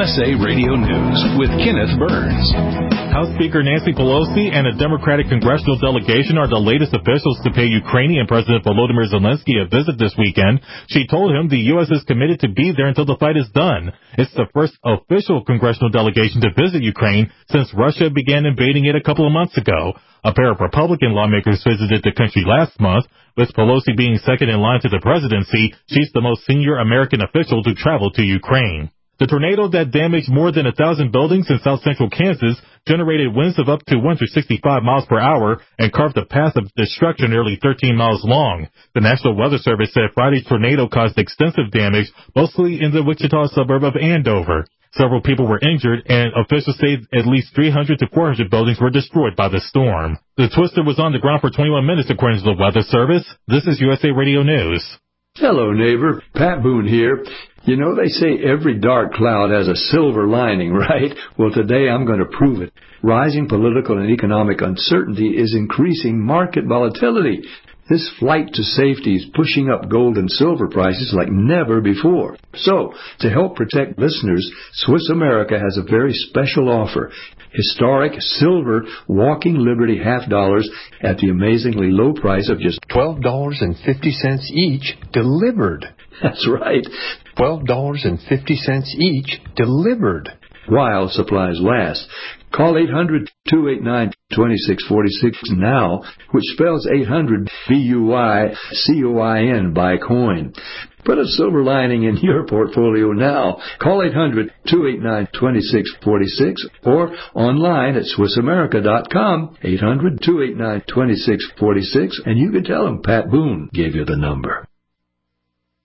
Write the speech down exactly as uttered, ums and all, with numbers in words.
S A Radio News with Kenneth Burns. House Speaker Nancy Pelosi and a Democratic congressional delegation are the latest officials to pay Ukrainian President Volodymyr Zelensky a visit this weekend. She told him the U S is committed to be there until the fight is done. It's the first official congressional delegation to visit Ukraine since Russia began invading it a couple of months ago. A pair of Republican lawmakers visited the country last month. With Pelosi being second in line to the presidency, she's the most senior American official to travel to Ukraine. The tornado that damaged more than a thousand buildings in south central Kansas generated winds of up to one hundred sixty-five miles per hour and carved a path of destruction nearly thirteen miles long. The National Weather Service said Friday's tornado caused extensive damage, mostly in the Wichita suburb of Andover. Several people were injured, and officials say at least three hundred to four hundred buildings were destroyed by the storm. The twister was on the ground for twenty-one minutes, according to the Weather Service. This is U S A Radio News. Hello, neighbor. Pat Boone here. You know, they say every dark cloud has a silver lining, right? Well, today I'm going to prove it. Rising political and economic uncertainty is increasing market volatility. This flight to safety is pushing up gold and silver prices like never before. So, to help protect listeners, Swiss America has a very special offer. Historic silver Walking Liberty half dollars at the amazingly low price of just twelve dollars and fifty cents each, delivered. That's right. twelve dollars and fifty cents each, delivered. While supplies last. Call eight hundred, two eight nine, two six four six now, which spells eight hundred B U Y C O I N, buy coin. Put a silver lining in your portfolio now. Call eight hundred, two eight nine, two six four six or online at Swiss America dot com, eight hundred, two eight nine, two six four six, and you can tell them Pat Boone gave you the number.